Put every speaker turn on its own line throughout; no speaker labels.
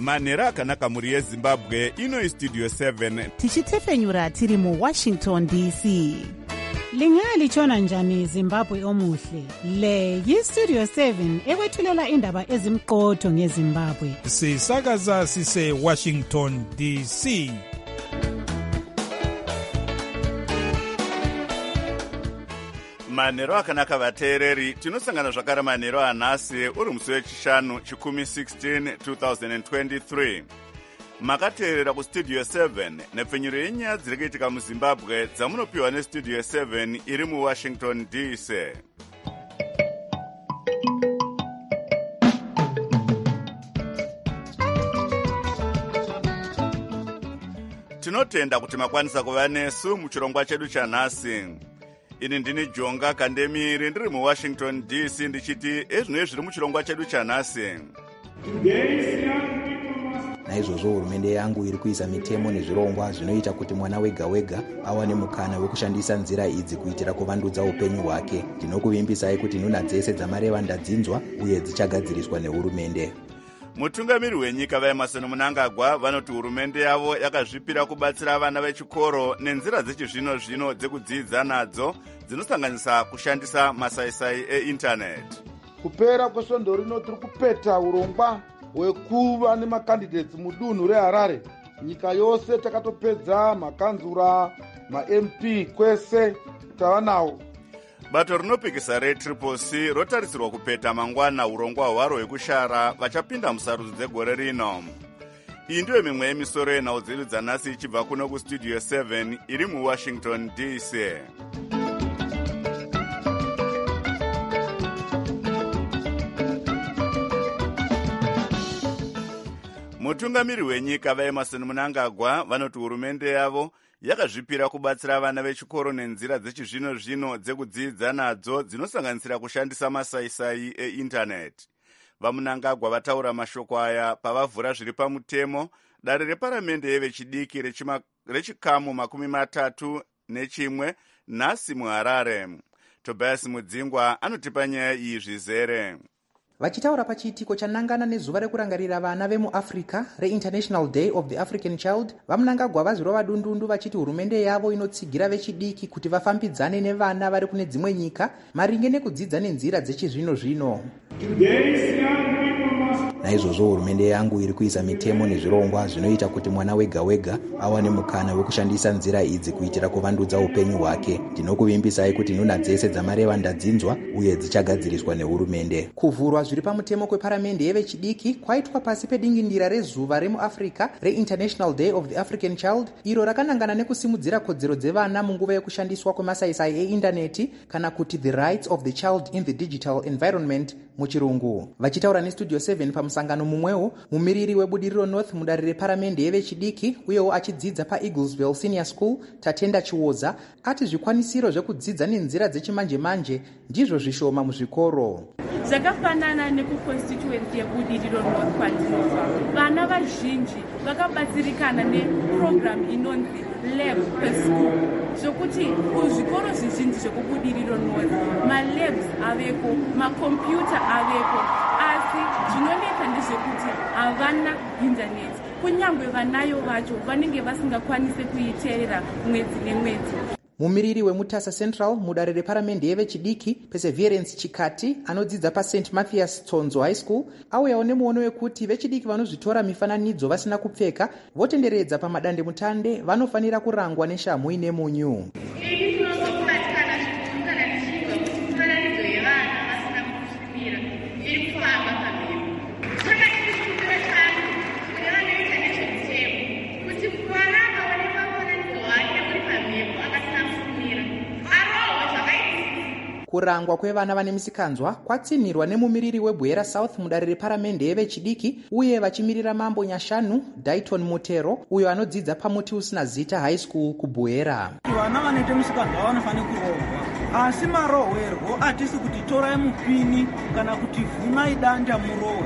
manhero akanaka mhuri yezimbabwe. Ino istudio 7
tichitefenyura tiri muWashington DC. Lingalitshona njani Zimbabwe omuhle? Le yistudio 7 ekwethulela indaba ezimqotho ngeZimbabwe.
Sisakaza sise Washington DC.
manhero akanaka vateereri. Tinosangana zvakare manhero anhasi uri musi wechishanu chikumi 16 2023. Makateerera kustudio 7 nepfenyuro yenyaya dziri kuitika muZimbabwe dzamunopiwa nestudio 7 iri muWashington DC. Tinotenda kuti makwanisa kuva nesu muchirongwa chedu chanhasi. Ini ndini Jonga Kandemiri ndiri muWashington DC ndichiti ezvino zviri muchirongwa chedu chanhasi.
Naizvozvo hurumende yangu iri kuisa mitemo nezvirongwa zvinoita kuti mwana wega wega awane mukana wekushandisa nzira idzi kuitira kuvandudza upenyu hwake. Ndinokuvimbisai kuti nhuna dzese dzamareva ndadzinzwa uye dzichagadziriswa nehurumende.
Mutungamiri wenyika vaEmerson Mnangagwa vanoti hurumende yavo yakazvipira kubatsira vana vechikoro nenzira dzechizvino zvino dzekudzidza nadzo dzinosanganisa kushandisa masaisai eindaneti.
Kupera kwesvondo rino tiri kupeta urongwa hwekuva nemakandidates mudunhu reHarare. Nyika yose takatopedza makanzura, ma-MP kwese tavanawo.
Bato rinopikisa reTriple-C rotarisirwa kupeta mangwana urongwa hwaro hwekushara vachapinda musarudzo dzegore rino. Iyi ndiyo mimwe yemisoro yenhau dzedu dzanhasi ichibva kuno kustudio 7 iri muWashington DC. Mutungamiri wenyika vaEmerson Mnangagwa vanoti hurumende yavo yakazvipira kubatsira vana vechikoro nenzira dzechizvino zvino dzekudzidza nadzo dzinosanganisira kushandisa masaisai eindaneti. VaMnangagwa vataura mashoko aya pavavhura zviri pamutemo dare reparamende yevechidiki rechikamu 31 nhasi muHarare. Tobias Mudzingwa anotipa nyaya iyi zvizere.
Vachitaura pachiitiko chanangana nezuva rekurangarira vana vemuAfrica reInternational Day of the African Child, vaMnangagwa vazirova dundundu vachiti hurumende yavo inotsigira vechidiki kuti vafambidzane nevana vari kune dzimwe nyika maringe nekudzidza nenzira dzechizvino zvino.
Naizvozvo hurumende yangu iri kuisa mitemo nezvirongwa zvinoita kuti mwana wega wega awane mukana wekushandisa nzira idzi kuitira kuvandudza upenyu hwake. Ndinokuvimbisai kuti nhuna dzese dzamareva ndadzinzwa uye dzichagadziriswa nehurumende.
Kuvhurwa zviri pamutemo kweparamende yevechidiki kwaitwa pasi pedingindira rezuva remuAfrica reInternational Day of the African Child, iro rakanangana nekusimudzira kodzero dzevana munguva yekushandiswa kwemasaisai eindaneti kana kuti the rights of the child in the digital environment muchirungu. Vachitaura nestudio 7 pamusangano mumwewo, mumiriri webudiriro North mudare reparamende yevechidiki uyewo achidzidza paEaglesville Senior School, Tatenda Chiwoza, ati zvikwanisiro zvekudzidza nenzira dzechimanje manje ndizvo zvishoma muzvikoro.
Zvakafanana nekuconstituency yebudiriro North kwandinobva, vana vazhinji vakabatsirikana neprogram inonzi lab per school, zvokuti kuzvikoro zvizhinji zvekubudiriro North malabs aveko, makombiyuta aveko, asi zvinoneka ndezvekuti havana internet. Kunyangwe vanayo vacho vanenge vasingakwanise kuiteerera mwedzi nemwedzi.
Mumiriri weMutasa Central mudare reparamende yevechidiki Perseverance Chikati anodzidza paSt Mathias Tsonzo High School auyawo nemuono wekuti vechidiki vanozvitora mifananidzo vasina kupfeka votenderedza pamadande mutande vanofanira kurangwa neshamhu ine munyu. Kurangwa kwevana vane misikanzwa kwatsinirwa nemumiriri weBwera South mudare reparamende yevechidiki uye vachimirira mambo Nyashanu Dayton Mutero uyo anodzidza pamuti usina zita high school kuBwera.
Vana vanoite misikanzwa vanofanira kurohwa, asi marohwerwo hatisi kuti torai mupini kana kuti vhunai danda murohwe.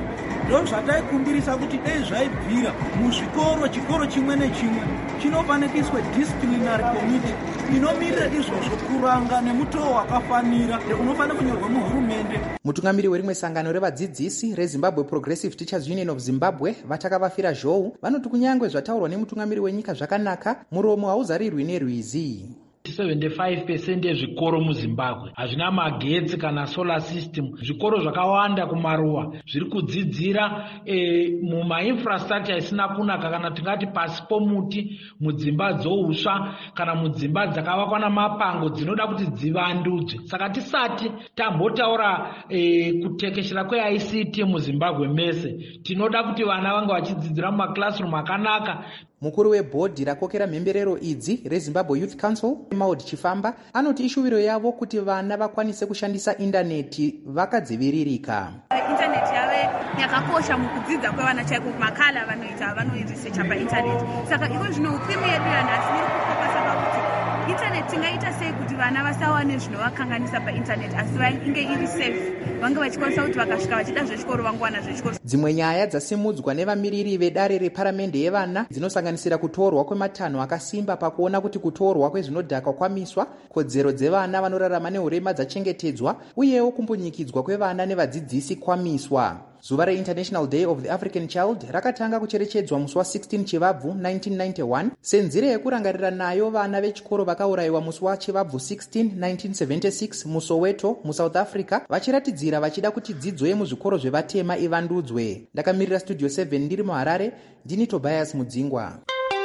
ndo zvataikumbirisa kuti dei zvaibvira muzvikoro chikoro chimwe nechimwe chinofanikiswe disciplinary committee inomirira izvozvo kuranga nemutoo wakafanira unofanira kunyorwa muhurumende.
Mutungamiri werimwe sangano revadzidzisi reZimbabwe Progressive Teachers Union of Zimbabwe vatakavafira zhou vanoti kunyangwe zvataurwa nemutungamiri wenyika zvakanaka, muromo hauzarirwi nerwizi.
75% yezvikoro muZimbabwe hazvina magetsi kana solar system. Zvikoro zvakawanda kumaruwa zviri kudzidzira mumainfrastructure isina kunaka, kana tingati pasi pomuti, mudzimba dzousva kana mudzimba dzakavakwa namapango dzinoda kuti dzivandudzwe. Saka tisati tambotaura kutekeshera kweICT muZimbabwe mese, tinoda kuti vana vange vachidzidzira mumaklasroom akanaka.
Mukuru webhodhi rakokera mhemberero idzi reZimbabwe Youth Council, Maud Chifamba, anoti ishuviro yavo kuti vana vakwanise kushandisa intaneti vakadziviririka.
Intaneti yave yakakosha mukudzidza kwevana chaiko, makala vanoirisecha paintaneti. Saka iko zvino upimi yedu yanhasi iri kufokasa pakuti intaneti tingaita sei kuti vana vasawane zvinovakanganisa paintaneti asi vange iri safe, vange vachikwanisa kuti vakasvika vachida zvechikoro vangowana zvechikoro.
Dzimwe nyaya dzasimudzwa nevamiriri vedare reparamende yevana dzinosanganisira kutorwa kwematanho akasimba pakuona kuti kutorwa kwezvinodhaka kwamiswa, kodzero dzevana vanorarama neurema dzachengetedzwa, uyewo kumbunyikidzwa kwevana nevadzidzisi kwamiswa. Zuva reInternational Day of the African Child rakatanga kucherechedzwa musi wa16 Chivabvu 1991 senzira yekurangarira nayo vana vechikoro vakaurayiwa musi waChivabvu 16 1976 muSoweto muSouth Africa, vachiratidzira vachida kuti dzidzo yemuzvikoro zvevatema ivandudzwe. Ndakamirira Studio 7 ndiri muHarare, ndini Tobias Mudzingwa.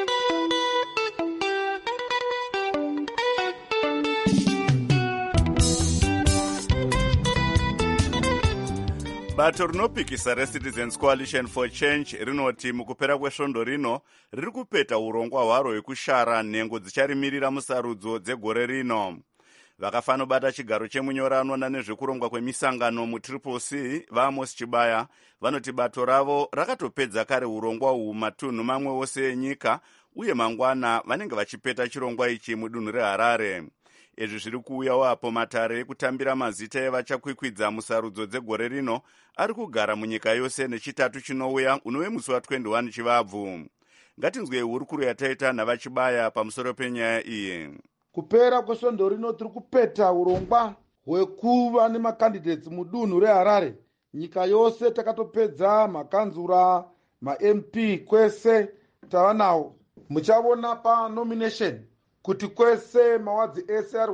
Bato rinopikisa reCitizens Coalition for Change rinoti mukupera kwesvondo rino riri kupeta urongwa hwaro hwekushara nhengo dzicharimirira musarudzo dzegore rino. Vakafanobata chigaro chemunyoranwa nezvekurongwa kwemisangano muTCC vaAmos Chibaya vanoti bato ravo rakatopedza kare urongwa uhu matunhu mamwe ose enyika, uye mangwana vanenge vachipeta chirongwa ichi mudunhu reHarare. Izvi zviri kuuyawo apo matare ekutambira mazita evachakwikwidza musarudzo dzegore rino ari kugara munyika yose nechitatu chinouya unove musi wa21 Chivabvu. Ngatinzwei hurukuro yataita navaChibaya pamusoro penyaya iyi.
Kupera kwesvondo rino tiri kupeta urongwa hwekuva nemakandidates mudunhu reHarare. Nyika yose takatopedza makanzura, maMP kwese tavanawo. Muchavona panomination kuti kwese mawadzi SR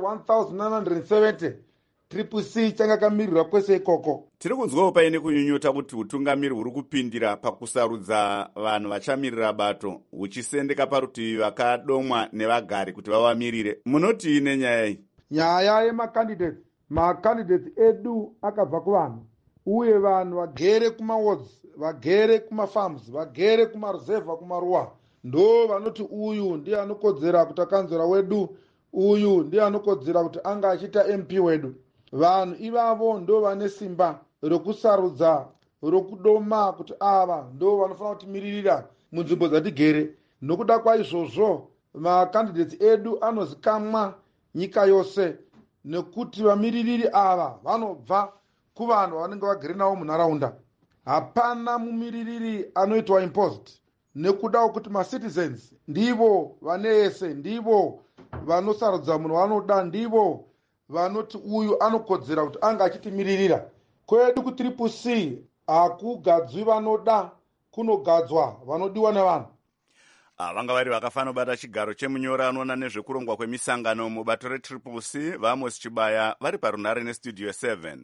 1970 CCC changa kamirirwa kwese ikoko.
Tiri kunzwawo paine kunyunyuta kuti utungamiri huri kupindira pakusarudza vanhu vachamirira bato huchisendeka parutivi vakadomwa nevagari kuti vavamirire. Munoti nenyaya iyi?
Nyaya yemakandidates edu akabva kuvanhu, uye vanhu vagere kumawards, vagere kumafarms, vagere kumaruzevha, kumaruwa, ndo vanoti uyu ndiye anokodzera kuti akanzura wedu, uyu ndiye anokodzera kuti anga achita MP wedu. Vanhu ivavo ndo vane simba rokusarudza, rokudoma kuti ava ndo vanofanira kutimiririra munzvimbo dzatigere. Nokuda kwaizvozvo makandidates edu anozikamwa nyika yose, nekuti vamiririri ava vanobva kuvanhu vanenge vagere navo munharaunda. Hapana mumiririri anoitwa imposed, nekuda kuti macitizens ndivo vanese, ndivo vanosarudza munhu vanoda, ndivo vanoti uyu anokodzera kuti anga achitimiririra. Kwedu kuCCC hakugadzwi vanoda, kunogadzwa vanodiwa nevanhu.
Vanga vari vakafanobata chigaro chemunyoranwa nezvekurongwa kwemisangano mubato reCCC vaAmos Chibaya vari parunhare neStudio 7.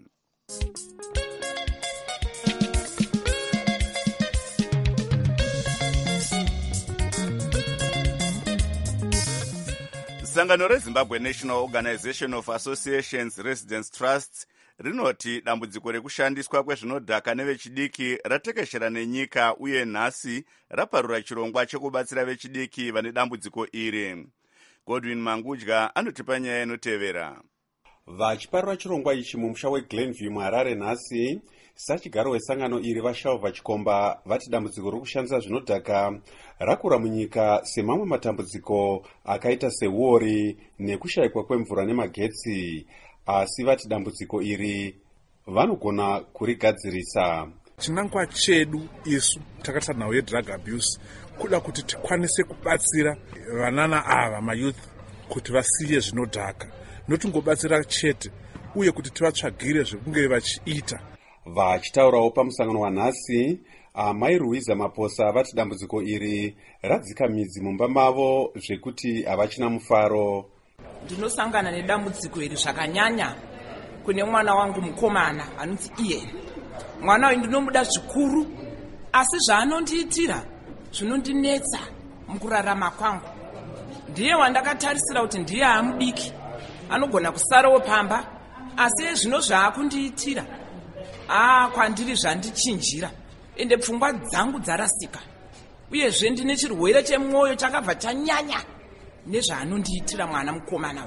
Sangano reZimbabwe National Organization of Associations Residence Trusts rinoti dambudziko rekushandiswa kwezvinodhaka nevechidiki ratekeshera nenyika, uye nhasi raparura chirongwa chekubatsira vechidiki vane dambudziko iri. Godwin Mangudya anotipa nyaya inotevera.
Vachiparura chirongwa ichi mumusha weGlenview muHarare nhasi, sachigaro wesangano iri vashawo vachikomba vati dambudziko rokushandisa zvinodhaka rakura munyika semamwe matambudziko akaita seuori nekushayikwa kwemvura nemagetsi, asi vati dambudziko iri vanogona kurigadzirisa.
chinangwa chedu isu takati nhau yedrug abuse kuda kuti tikwanise kubatsira vanana ava mayouth kuti vasiye zvinodhaka, notingobatsira chete uye kuti tivatsvagire zvekunge vachiita.
Vachitaurawo pamusangano wanhasi, Amai Ruiza Maposa vati dambudziko iri radzika midzi mumba mavo zvekuti havachina mufaro.
Ndinosangana nedambudziko iri zvakanyanya kune mwana wangu mukomana anonzi Ian. Mwana uyu ndinomuda zvikuru, asi zvaanondiitira zvinondinetsa mukurarama kwangu. Ndiye wandakatarisira kuti ndiye amudiki, anogona kusarawo pamba, asi zvino zvaakundiitira kwandiri zvandichinjira, ende pfungwa dzangu dzarasika. Uyezve ndine chirwere chemwoyo chakabva chanyanya nezvaanondiitira mwana mukomana.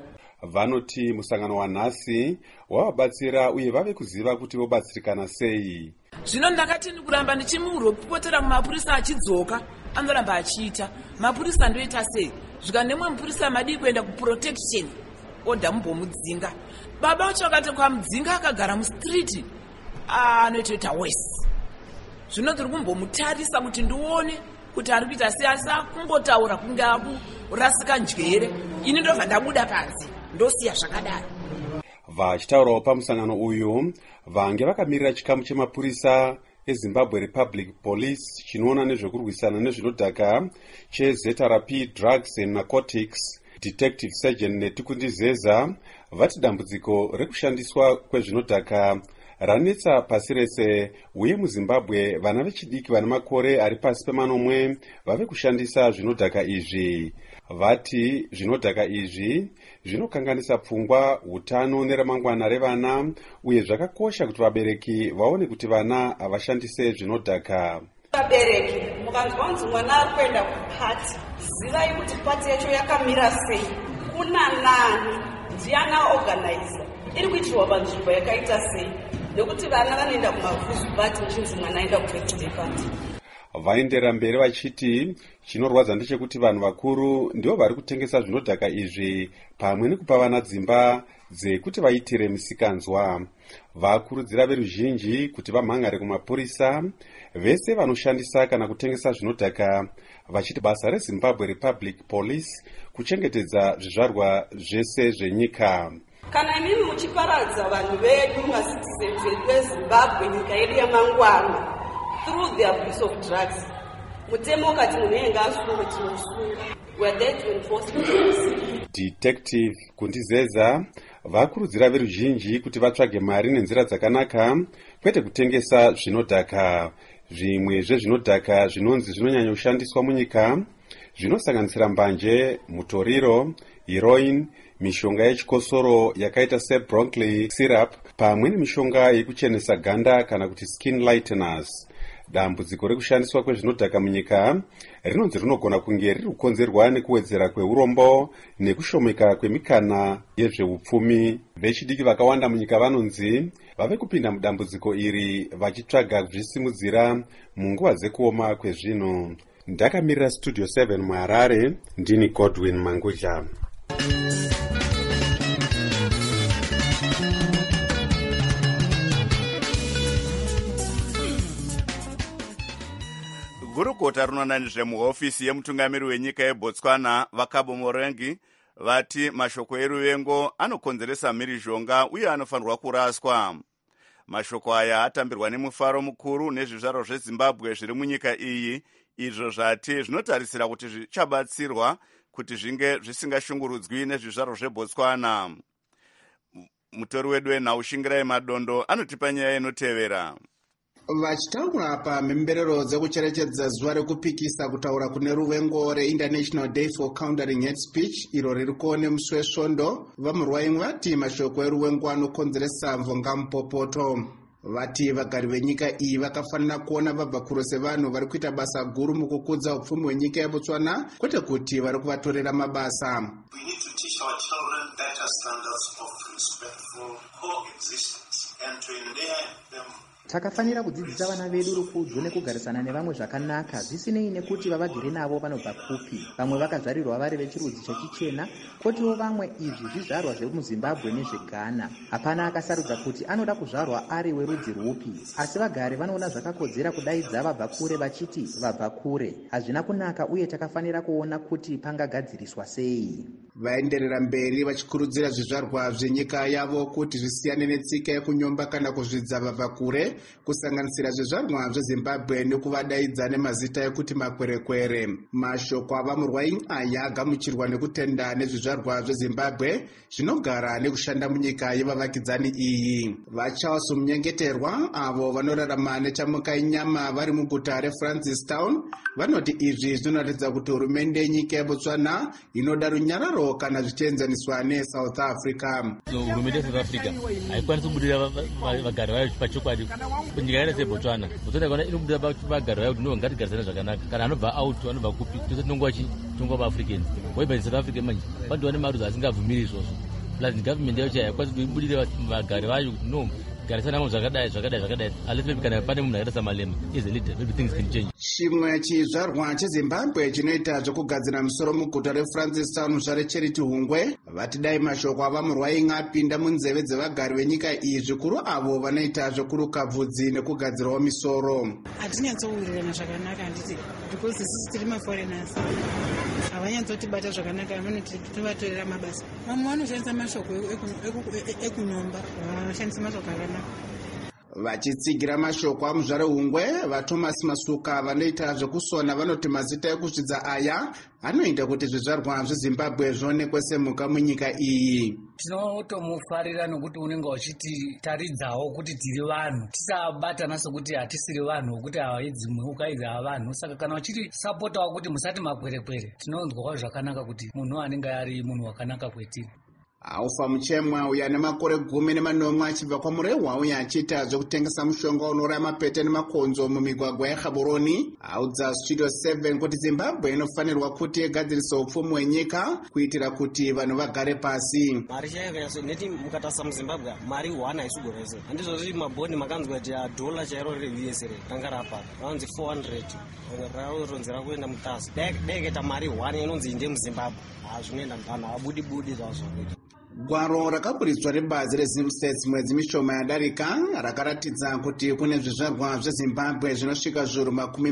Vanoti musangano wanhasi wavabatsira uye vave kuziva kuti vobatsirikana sei.
Zvino ndakati ndikuramba ndichimuripotera mumapurisa achidzoka, anoramba achiita. Mapurisa ndoita sei? Zvika nemwe mupurisa madii kuenda kuprotection, oda mumbomudzinga. Baba ucho akati kwamudzinga akagara mustriti, anoitoita wese. Zvino ndiri kumbomutarisa kuti ndione kuti ari kuita sei, asi akungotaura kunge akurasika njere. Ini ndobva ndabuda panze, ndosiya zvakadaro.
Vachitaurawo pamusangano uyu, vange vakamirira chikamu chemapurisa eZimbabwe Republic Police chinoona nezvekurwisana nezvinodhaka cheZRP Drugs and Narcotics, Detective Sergeant Netikundizeza vati dambudziko rekushandiswa kwezvinodhaka ranetsa pasi rese, uye muZimbabwe vana vechidiki vane makore ari pasi pe8 vave kushandisa zvinodhaka izvi. Vati zvinodhaka izvi zvinokanganisa pfungwa, utano neramangwana revana, uye zvakakosha kuti vabereki vaone kuti vana havashandise zvinodhaka.
Vabereki mukanzwa kunzi mwana ari kuenda kupati, zivai kuti pati yacho yakamira sei, kuna nani, ndiana organizer, iri kuitirwa panzvimbo yakaita sei, nekuti vana vanoenda kumavhuzu pati uchinzi mwana aenda kubirthday party.
Vaendera mberi vachiti chinorwadza ndechekuti vanhu vakuru ndivo vari kutengesa zvinodhaka izvi pamwe nekupa vana dzimba dzekuti vaitire misikanzwa. Vakurudzira veruzhinji kuti vamhangare kumapurisa vese vanoshandisa kana kutengesa zvinodhaka, vachiti basa reZimbabwe Republic Police kuchengetedza zvizvarwa zvese zvenyika.
Kana imimi muchiparadza vanhu vedu macitizens vedu veZimbabwe, nyika yedu yamangwana, through the abuse of drugs, mutemo kati munhu yenga asunga tinosunga. We are there to enforce the
Detective Kundizeza vakurudzira veruzhinji kuti vatsvage mari nenzira dzakanaka, kwete kutengesa zvinodhaka. Zvimwe zvezvinodhaka zvinonzi zvinonyanya kushandiswa munyika zvinosanganisira mbanje, mutoriro, heroin, mishonga yechikosoro yakaita sebronchli syrup, pamwe nemishonga yekuchenesa ganda kana kuti skin lighteners. Dambudziko rekushandiswa kwezvinodhaka munyika rinonzi rinogona kunge riri kukonzerwa nekuwedzera kweurombo nekushomeka kwemikana yezveupfumi. Vechidiki vakawanda munyika vanonzi vave kupinda mudambudziko iri vachitsvaga kuzvisimudzira munguva dzekuoma kwezvinhu. Ndakamirira Studio 7 muHarare, ndini Godwin Manguja.
Gurukota rinoona nezvemuhofisi yemutungamiri wenyika yeBotswana Vakabo Morengi vati mashoko eruvengo anokonzeresa mhirizhonga uye anofanirwa kuraswa. Mashoko aya atambirwa nemufaro mukuru nezvizvarwa zveZimbabwe zviri munyika iyi, izvo zvati zvinotarisira kuti zvichabatsirwa kuti zvinge zvisingashungurudzwi nezvizvarwa zveBotswana. Mutori wedu wenhau Shingirai Madondo anotipa nyaya inotevera.
Vachitaura pamhemberero dzekucherechedza zuva rekupikisa kutaura kune ruvengo reInternational Day for Countering Hate Speech iro ririko nemusi wesvondo, vamurwayi vati mashoko eruvengo anokonzeresa mvongamupopoto. Vati vagari venyika iyi vakafanira kuona vabva kurose vanhu vari kuita basa guru mukukudza upfumi hwenyika yeBotswana, kwete kuti vari kuvatorera mabasa.
We need to teach our children better standards of respectful coexistence. and to endear them.
Takafanira kudzidzisa vana vedu rukudzo nekugarisana nevamwe zvakanaka zvisinei nekuti vavagere navo vanobva kupi. Vamwe vakazvarirwa vari vechirudzi chechichena, kotiwo vamwe izvi zvizvarwa zvemuZimbabwe nezveGhana. Hapana akasarudza kuti anoda kuzvarwa ari werudzi rwupi, asi vagari vanoona zvakakodzera kudaidza vabva kure vachiti vabva kure. Hazvina kunaka uye takafanira kuona kuti pangagadziriswa sei.
Vaenderera mberi vachikurudzira zvizvarwa zvenyika yavo kuti zvisiyane netsika yekunyomba kana kuzvidza vabva kure, kusanganisira zvizvarwa zveZimbabwe nekuvadaidza nemazita ekuti makwerekwere. Mashoko avamurwai aya agamuchirwa nekutenda nezvizvarwa zveZimbabwe zvinogara nekushanda munyika yevavakidzani iyi. VaCharles Munyengeterwa, avo vanorarama nechamuka inyama vari muguta reFrancistown, vanoti izvi zvinoratidza kuti hurumende yenyika yeBotswana inoda runyararo kana zvichienzaniswa neSouth Africa.
Hurumende yeSouth Africa haikwanisi kubudirira vagari vayo pachokwadi kunyika yakaita seBotswana. Botswana kana inobudirira vagari vayo kuti no ngatigarisane zvakanaka. Kana anobva out anobva kupi tose tinongova vaAfricans. Waiba South Africa manje vantu vane marudzi asingabvumiri izvozvo. Plus government yacho haikwanisi kubudirira vagari vayo kuti no garisana namo zvakadai unless maybe kana pane munhu akaita samalema is a leader, maybe things can change.
Chimwe chizvarwa cheZimbabwe chinoita zvokugadzira musoro muguta reFrancistown zvareCharity Hungwe vati dai mashoko avamurwai apinda munzeve dzevagari venyika iyi, zvikuru avo vanoita zvokuruka bvudzi nekugadzirawo misoro.
Hatinyatsowurirana zvakanaka handiti, because isusu tiri maforeigners havanyatsotibata zvakanaka, vanoti tovatorera mabasa. Vamwe vanoshandisa mashoko ekunyomba, vanoshandisa mashoko akanaka.
Vachitsigira mashoko amuzvare Hungwe, vaThomas Masuka vanoita zvekusona vanoti mazita ekuzvidza aya anoita kuti zvizvarwa zveZimbabwe zvionekwe semhuka munyika iyi.
Tinotomufarira nokuti unenge uchiti taridzawo kuti tiri vanhu, tisabatana sokuti hatisiri vanhu, kuti haidzi mhuka idzi havanhu. Saka kana uchiti sapotawo kuti musati makwerekwere, tinonzwawo zvakanaka kuti munhu anenge ari munhu wakanaka kwetiri.
Aufa Muchemwa uya nemakore 19 achibva kwamurehwa uye achiita zvekutengesa mushonga unoraya mapete nemakonzo mumigwagwa yeGaborone audza Studio 7 kuti Zimbabwe inofanirwa kuti igadzirisewo upfumi hwenyika kuitira kuti vanhu vagare pasi.
Mari chaiyo neti mukatasa muZimbabwe mari 1 haisugorese. Handizvo zviri mabhoni makanzwa kuti dola chairo reUS ranga rapa vanzi 400 raronzera kuenda mutasi. Dai kaita mari 1 inonzi inde muZimbabwe zvinoenda vanhu havabudi zvazvo.
Gwaro rakaburitswa rebazi reZimstats mwedzi mishoma yadarika rakaratidza kuti kune zvizvarwa zveZimbabwe zvinosvika zviuru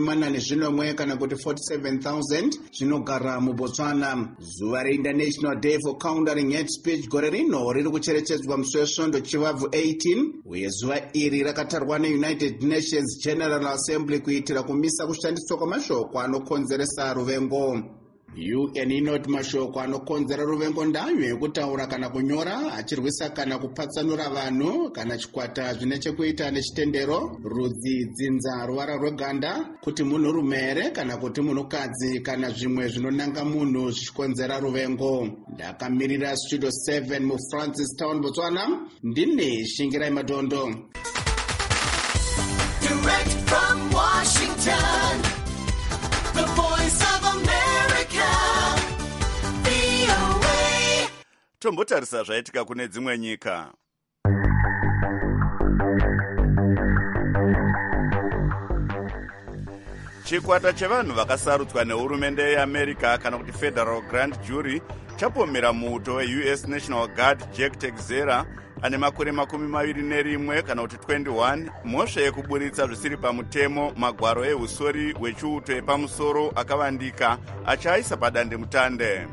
41 kana kuti 47,000 zvinogara muBotswana. Zuva reInternational Day for Countering Hate Speech gore rino riri kucherechedzwa musi wesvondo chivabvu 18 uye zuva iri rakatarwa neUnited Nations General Assembly kuitira kumisa kushandiswa kwamashoko anokonzeresa ruvengo. UN inoti mashoko anokonzera ruvengo ndayo yekutaura kana kunyora achirwisa kana kupatsanura vanhu kana chikwata zvine chekuita nechitendero, rudzi, dzinza, ruvara rweganda, kuti munhurume here kana kuti munhukadzi kana zvimwe zvinonanga munhu zvichikonzera ruvengo. Ndakamirira Studio 7 muFrancistown, Botswana, ndine Shingirai Madondo.
Direct from Washington, the voice of America, VOA.
Tombotarisa zvaitika kune dzimwe nyika. Chikwata chevanhu vakasarudzwa nehurumende yeAmerica kana kuti Federal Grand Jury chapomera muuto weUS National Guard Jack Teixeira ane makore 21 kana kuti 21 mhosva yekuburitsa zvisiri pamutemo magwaro ehusori hwechiuto epamusoro akavandika achaisa padandemutande.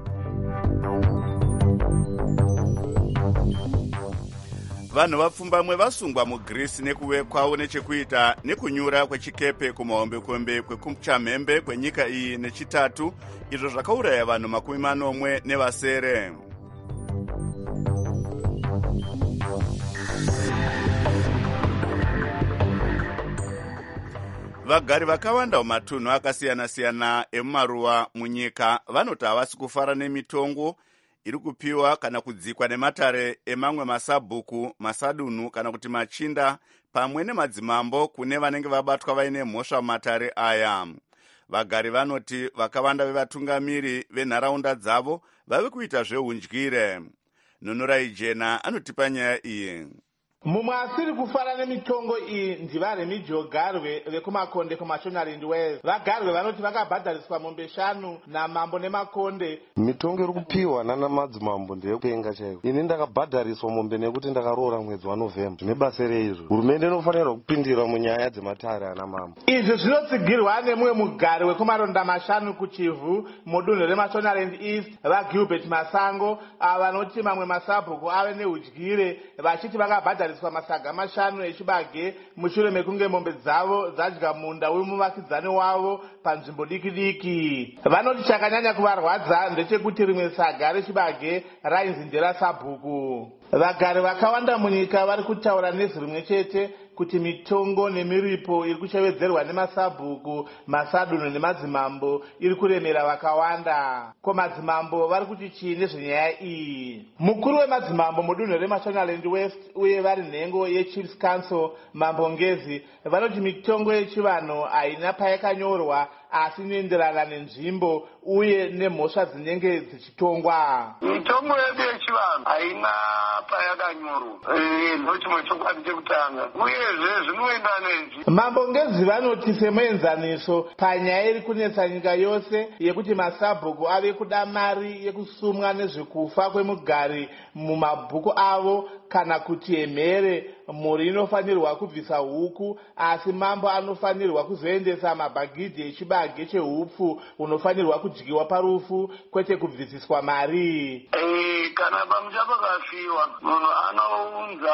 Vanhu vapfumbamwe vasungwa muGreece nekuve kwavo nechekuita nekunyura kwechikepe kumahombekombe kwekuchamhembe kwenyika iyi nechitatu, izvo zvakauraya vanhu 40 nevasere. Vagari vakawanda mumatunhu akasiyana-siyana emumaruwa munyika vanoti havasi kufara nemitongo iri kupiwa kana kudzikwa nematare emamwe masabhuku, masadunhu kana kuti machinda pamwe nemadzimambo kune vanenge vabatwa vaine mhosva mumatare aya. Vagari vanoti vakawanda vevatungamiri venharaunda dzavo vave kuita zveudyire. Nunurai Jena anotipa nyaya iyi.
mumwe asiri kufara nemitongo iyi ndivaremi jogarwe vekumakonde kumashonaland west. Vagarwe vanoti vakabhadhariswa mombe 5 namambo nemakonde.
Mitongo iri kupiwa nana madzimambo ndeyekupenga chaiko. Ini ndakabhadhariswa mombe nekuti ndakaroora mwedzi waNovemba. Zvine basa reizvo hurumende inofanirwa kupindira munyaya dzematare ana mambo.
Izvi zvinotsigirwa nemumwe mugari wekumaronda 5 kuchivhu mudunhu remashonaland east vaGilbert Masango vanoti mamwe masabhuku ave neudyire vachiti vakabhadhariswa masaga 5 echibage mushure mekunge mombe dzavo dzadya munda wemuvakidzani wavo panzvimbo diki diki. Vanoti chakanyanya kuvarwadza ndechekuti rimwe saga rechibage rainzi nderasabhuku. Vagari vakawanda munyika vari kutaura nezwi rimwe chete kuti mitongo nemiripo iri kushevedzerwa nemasabhuku, masadunhu nemadzimambo iri kuremera vakawanda. Ko madzimambo vari kuti chii nezvenyaya iyi? Mukuru wemadzimambo mudunhu remashonaland west uye vari nhengo yechiefs council Mambo Ngezi vanoti mitongo yechivanhu haina payakanyorwa asi inoenderana nenzvimbo uye nemhosva dzinenge dzichitongwa.
Mitongo yedu yechivanhu haina payakanyorwa ndochimwe chokwadi chekutanga uyezve zvinoenda nenzi.
Mambo Ngezi vanoti semuenzaniso panyaya iri kunetsa nyika yose yekuti masabhuku ave kuda mari yekusumwa nezvekufa kwemugari mumabhuku avo kana kuti emhere mhuri inofanirwa kubvisa huku asi mambo anofanirwa kuzoendesa mabhagidhi echibage chehupfu unofanirwa kudyiwa parufu kwete kubvisiswa mari.
Kana pamusha pakafiwa munhu anounza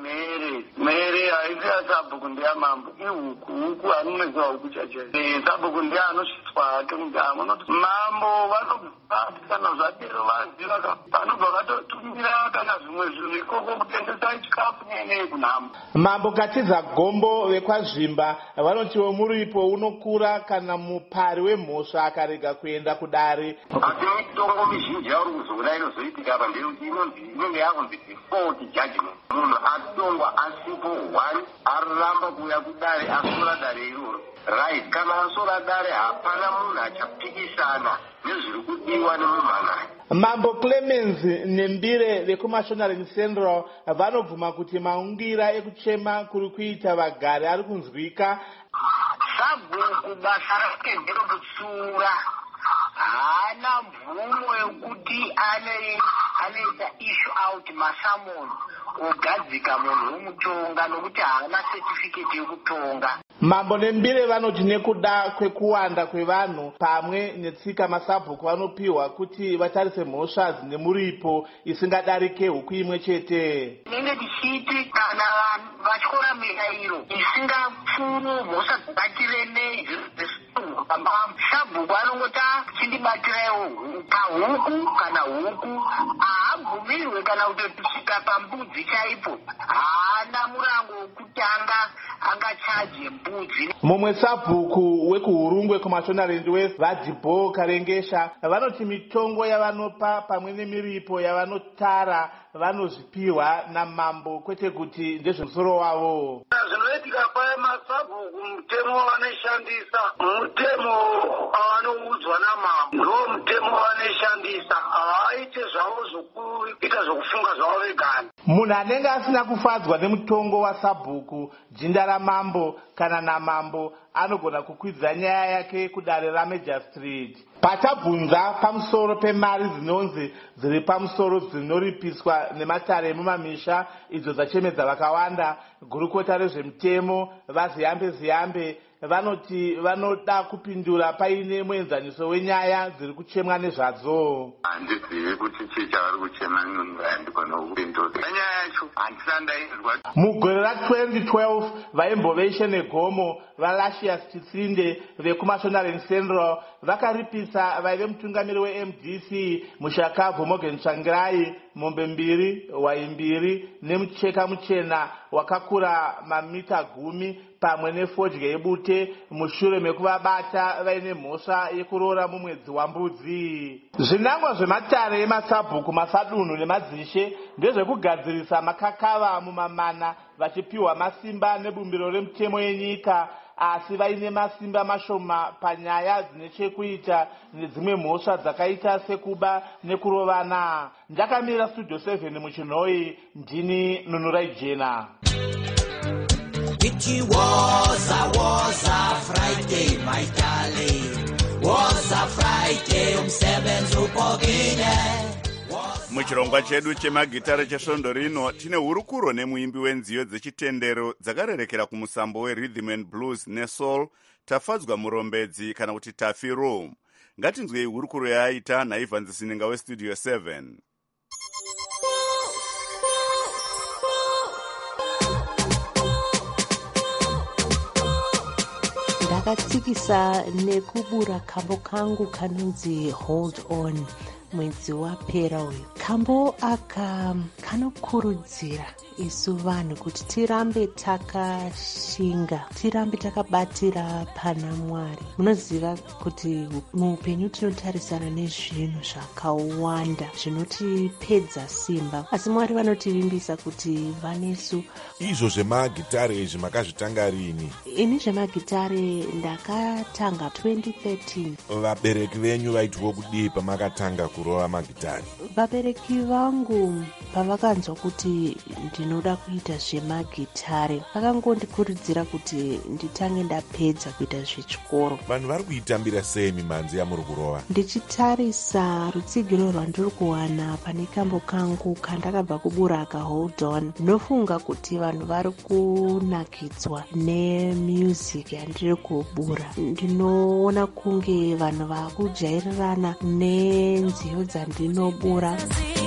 mhere haisi yasabhuku ndeyamambo ihuku hanomwezwa huku chachaio. Sabhuku ndiye anosvitswa hake mudamo noti mambo vanobva kana zvadero vaziva vanobva vatotumira kana zvimwe zvinhu ikoko kutengesa chikafu nenei kunhamo.
Mambo Katiza Gombo vekwazvimba vanotiwo muripo unokura kana mupari wemhosva akarega kuenda kudare.
Asi mitongo mizhinji yauri kuzoona inozoitika apa ndeyekuti inenge yakunzi default judgment. Munhu atongwa asipo 1 araramba kuuya kudare asora dare iroro. Right, kana asora dare hapana munhu achapikisana nezviri kudiwa nemumhanani.
Mambo Clemens Nembire vekumashonaland central vanobvuma kuti maungira ekuchema kuri kuita vagari ari kunzwika.
Sabhuku basa rake nderekutsura haana mvumo yekuti anoita issue out masamoni ogadzika munhu womutonga nokuti haana certificate yekutonga.
Mambo Nembire vanoti nekuda kwekuwanda kwevanhu pamwe netsika masabhuku vanopiwa kuti vatarise mhosva dzine muripo isingadarike huku imwe chete.
Nenge tichiti kana vanhu vatyora mirayiro isingapfuru mhosva dzibatiremei sabhuku anongoti chindibatiraiwo pahuku kana huku haabvumirwe kana kutotusvika pambudzi chaipo haana murango wokutanga angachaje mbudzi.
Mumwe sabhuku wekuhurungwe kumashonaland west vaDibo Karengesha vanoti mitongo yavanopa pamwe nemiripo yavanotara vanozvipihwa namambo kwete kuti ndezvemusoro wavo.
Zvinoitika pamasabhuku mutemo wavanoshandisa mutemo wavanoudzwa namambo ndo mutemo wavanoshandisa havaite zvavo zvokuita zvokufunga zvavo vegani.
Munhu anenge asina kufadzwa nemutongo wasabhuku jinda ramambo kana namambo anogona kukwidza nyaya yake kudare raMajistrate. Patabvunza pamusoro pemari dzinonzi dziri pamusoro dzinoripiswa nematare emumamisha idzo dzachemedza vakawanda, gurukota rezvemutemo vaZiyambe vanoti vanoda kupindura paine muenzaniso wenyaya dziri kuchemwa nezvadzo.
Handizivi kuti chii chavari kuchema ndikona kupindura nyaya yacho handisandaizwa.
Mugore ra2012 vaimboveshe negomo vaLacius Chitsinde vekumashonaland central vakaripisa vaive mutungamiri weMDC Mushakabvu Morgan Tsvangirai mombe 2, hwai 2 nemucheka muchena wakakura mamita 10 pamwe nefodya yebute mushure mekuvabata vaine mhosva yekuroora mumwedzi wambudzi. Zvinangwa zvematare emasabhuku, masadunhu nemadzishe ndezvekugadzirisa makakava mumamana vachipiwa masimba nebumbiro remutemo yenyika asi vaine masimba mashoma panyaya dzine chekuita nedzimwe mhosva dzakaita sekuba nekurovana. Ndakamira studio 7 muchinhoi, ndini Nunurai Jena.
It was a Friday, my darling. Was a Friday, umsebenzi upogile.
Muchirongwa chedu chemagitare chesvondo rino tine hurukuro nemuimbi wenziyo dzechitendero dzakarerekera kumusambo werhythm and blues nesoul Tafadzwa Murombedzi kana kuti Tafi Room. Ngatinzwei hurukuro yaaita naIvan Zisinenga westudio 7.
Ndakatsikisa nekubura kambo kangu kanonzi Hold On mwedzi wapera uyu. Kambo aka kanokurudzira isu vanhu kuti tirambe takashinga, tirambe takabatira pana Mwari. Munoziva kuti muupenyu tinotarisana nezvinhu zvakawanda zvinotipedza simba, asi Mwari vanotivimbisa kuti vanesu.
Izvo zvemagitare izvi makazvitanga rini?
Ini zvemagitare ndakatanga 2013.
Vabereki venyu vaitwo kudii pamakatanga kurova magitare?
Vabereki vangu pavakanzwa kuti ndinoda kuita zvemagitare vakangondikurudzira kuti nditange ndapedza kuita zvechikoro.
Vanhu vari kuitambira sei mimhanzi yamuri kurova?
Ndichitarisa rutsigiro rwandiri kuwana pane kambo kangu kandakabva kubura ka Hold On, ndinofunga kuti vanhu vari kunakidzwa nemusic yandiri kubura. Ndinoona kunge vanhu vakujairirana nenziyo dzandinobura.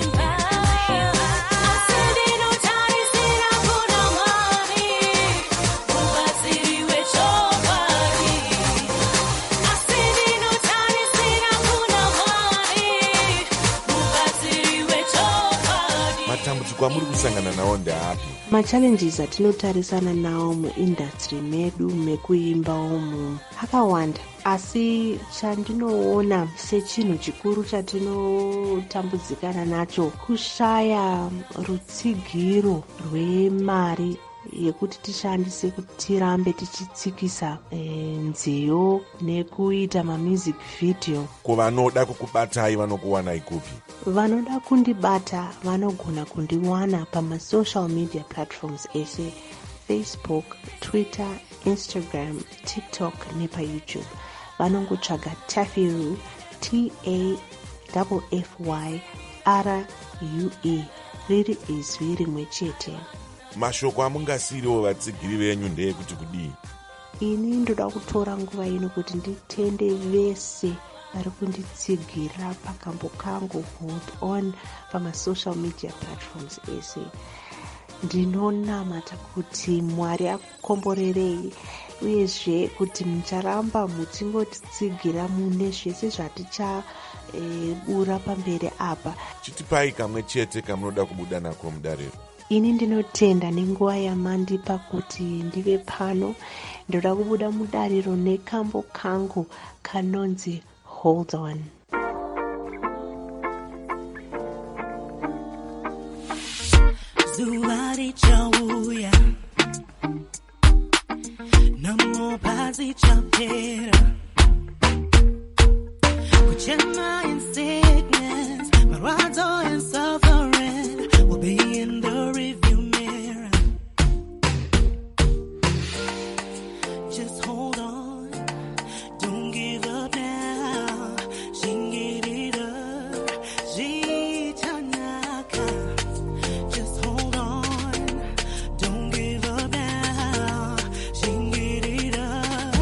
Matambudziko amuri kusangana nawo ndeapi?
Machallenges atinotarisana nawo muindustry medu mekuimba umu akawanda, asi chandinoona sechinhu chikuru chatinotambudzikana nacho kushaya rutsigiro rwemari yekuti tishandise kuti tirambe tichitsikisa nziyo nekuita mamusic video.
Kuvanoda kukubatai vanokuwanai kupi?
Vanoda kundibata vanogona kundiwana pamasocial media platforms ese Facebook, Twitter, Instagram, TikTok nepaYouTube. Vanongotsvaga Tafiru, TAFYRUE, riri izwi rimwe chete.
Mashoko amungasiriwo vatsigiri venyu ndeyekuti kudii?
Ini ndoda kutora nguva ino kuti nditende vese vari kunditsigira pakambo kangu Hold On pamasocial media platforms ese. Ndinonamata kuti Mwari akukomborerei uyezve kuti mucharamba muchingotitsigira mune zvese zvatichabura pamberi apa.
Chitipai kamwe chete kamunoda kubuda nako mudariro.
Ini ndinotenda nenguva yamandipa kuti ndive pano. Ndoda kubuda mudariro nekambo kangu kanonzi Hold On.
Zuva richauya, namopa zichapera, kuchema in sickness, marwadzo and suffering will be in the review mirror. Just hold on, don't give up now. Shingirira, jitanaka. Just hold on, don't give up now. Shingirira.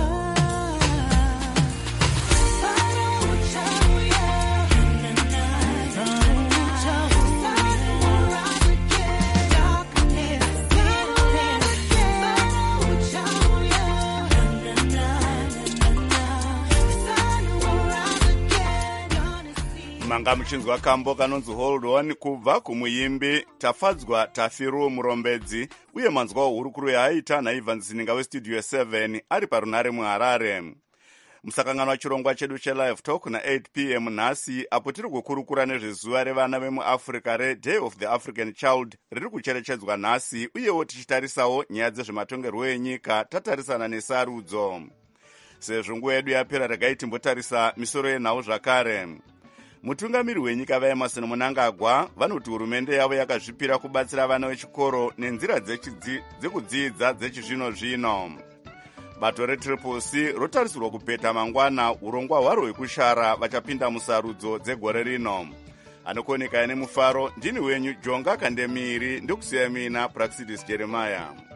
Manga muchinzwa kambo kanonzi Hold On kubva kumuimbi Tafadzwa Tafiru Murombedzi uye manzwa hurukuro yaaita naIvan Zisinenga westudio 7 ari parunare muHarare. Musakangano wachirongwa chedu chelive talk na 8 p.m. nhasi apo tiri kukurukura nezvezuva revana vemuafrica reDay of the African Child riri kucherechedzwa nhasi, uyewo tichitarisawo nyaya dzezvematongerwo enyika tatarisana nesarudzo. Sezvo nguva yedu yapera, regai timbotarisa misoro yenhau zvakare. Mutungamiri wenyika vaEmmerson Mnangagwa vanoti hurumende yavo yakazvipira kubatsira vana vechikoro nenzira dzekudzidza dzechizvino-zvino. Bato reTriple-C rotarisirwa kupeta mangwana urongwa hwaro hwekushara vachapinda musarudzo dzegore rino. Anokoneka ine mufaro, ndini wenyu Jonga Kandemiri, ndokusiya mina Praxidis Jeremiah.